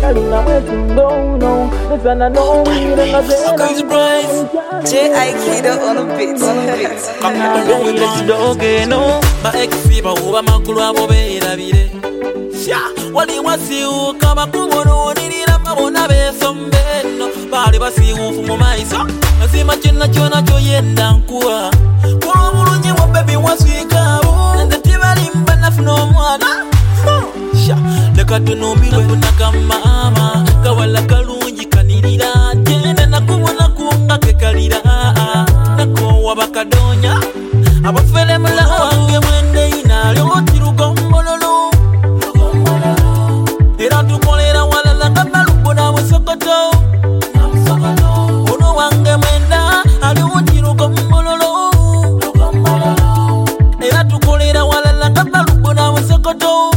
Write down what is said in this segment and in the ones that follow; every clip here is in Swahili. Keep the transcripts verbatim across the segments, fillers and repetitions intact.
Kalina wetu no no. Listen I know we ain't gonna say no. J I Kido on the beat, on the beat. Nagaire tudoge no. Ba ekifiba uba makulu abo beerabire. Sha wali wasiuka bakubona nirira mabona besombeno. Bali basiufu mu maiso. Azima kinna kyona kyo yenda nkuwa. Kwa bulunye wa baby wasika bo. Ndati bali mbana funo mwana. Sha leka tunumbirwe kunaka mama. Kawala kalungi kanirira. Tena nakubona kunga kekalira. Nako wabakadonya. Abafele mula wange mwende inali otirugombololo. Era tukolera walala kamaluko na msokoto. Ono wange mwenda ali otirugombololo. Era tukolera walala kamaluko na msokoto.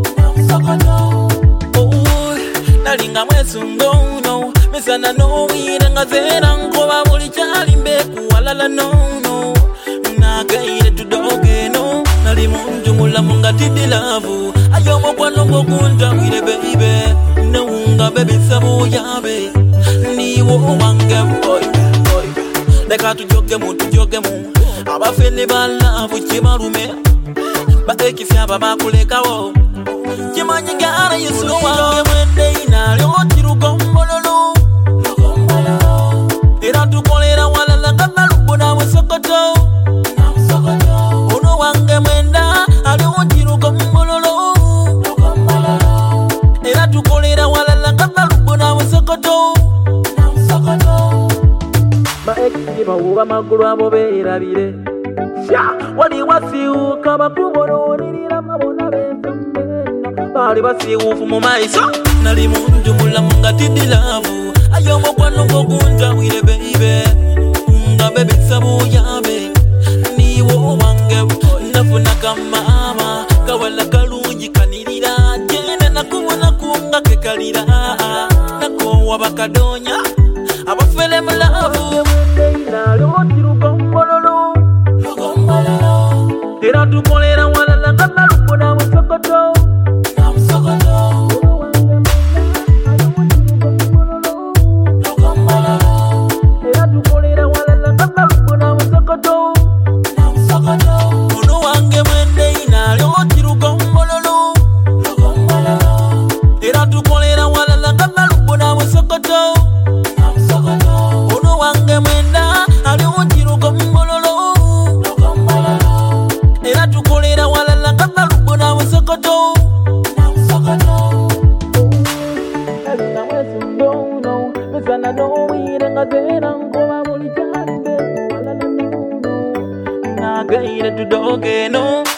Oh, nalinga mwesungo no. Misana no irenga zera nkoba buli chali mbeku walala no no. Nagaire tudoge no. Nali munju mulamu nga tidi lavu. Ayomo kwano ngokunja wile baby. Naunga baby sabo yabe. Niwo wange boy boy. Leka tujoge mu tujoge mu. Abafene balavu chimarume. Ba ekifyaba bakulekawo. Chimanye gara yesu wange mwende inali otirugombololo. Era tukolera walala kamaluko na msokoto. Ono wange mwenda ali otirugombololo. Era tukolera walala kamaluko na msokoto. Ba ekiba uba magulu abo beerabire. Sha wali wasiuka bakubona nirira mabona besombeno. Bali basiufu mu maiso. Nali munju mulamu nga tidi lavu. Ayomo kwano ngokunja wile baby. Nga baby sabo yabe. Niwo wange nafuna kamama. Kawala kalungi kanirira. Tena nakubona kunga kekalira. Nako wabakadonya. Abafele mulavu. Nali otirugombololo. Era tukolera walala kamaluko na msokoto. Era tukolera walala kamaluko na msokoto. Ono wange mwende inali otirugombololo. Era tukolera walala kamaluko na msokoto. Ono wange mwenda ali otirugombololo. Era tukolera walala kamaluko na msokoto. Kalina wetu no no. Listen I know we ain't gonna say no. Nagaire tudoge no.